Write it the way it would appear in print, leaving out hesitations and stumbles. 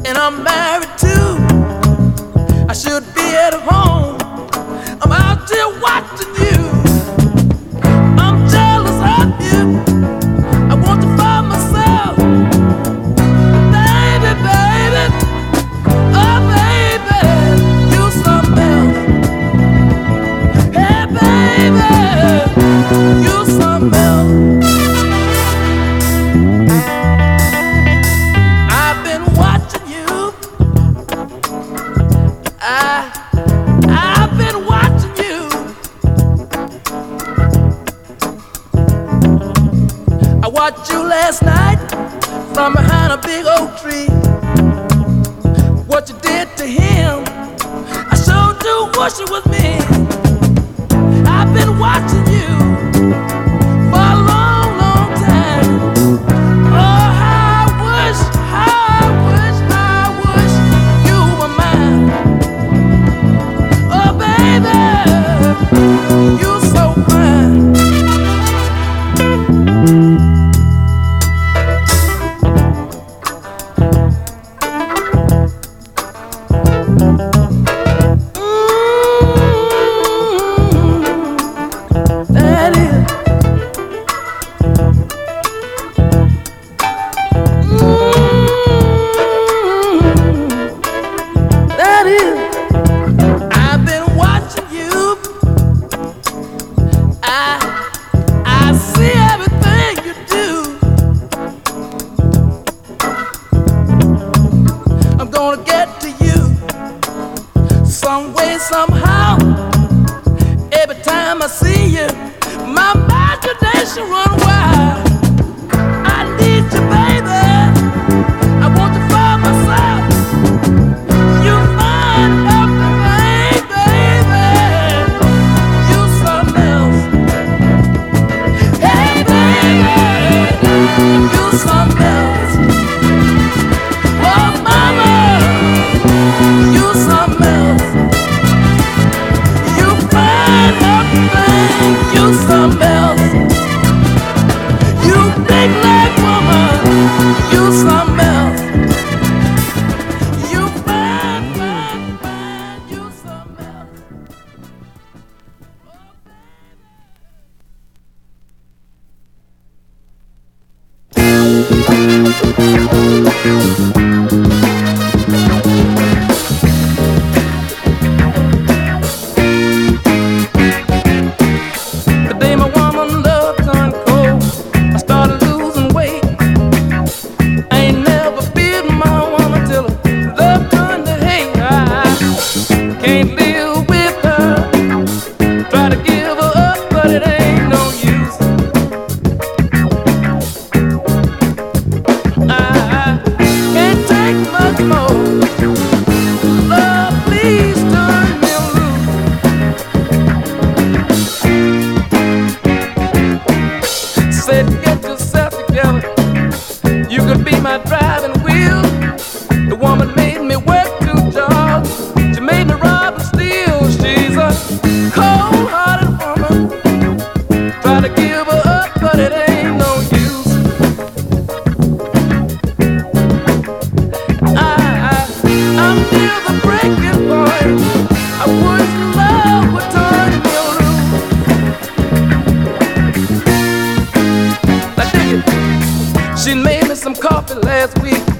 and I'm married too. I should be at home. I'm out there watching you. I'm jealous of you. I want to find myself. Baby, baby, oh baby, you something else. Hey baby, you something else. I've been watching you. I've been watching you. I watched you last night from behind a big oak tree. What you did to him, I sure do wish it was me. I've been watching you for a long, long time. Oh, how I wish you were mine. Oh, baby, you so fine. That is. That is. I've been watching you. I see everything you do. I'm gonna get to you some way, somehow. Every time I see you, my imagination run wild. I need you, baby. I want to find myself. You find everything, baby. You something else. Hey, baby, you something else. Oh, mama, you something else. You find everything. You something else. You big leg woman. You something else. You fine, you something else. The day my woman love turned cold, I started losing weight. I ain't never been my woman till love turned to hate. I can't live with her. Try to give her up, but it ain't no use. I can't take much more. Love, please turn me loose. Said get yourself together. You could be my driving wheel. The woman made me work 2 jobs. She made me rob and steal. She's a cold-hearted woman. Try to give her up, but it ain't no use. I'm near the breaking point. I wish love would turn me loose. Now dig it. She made me some coffee last week.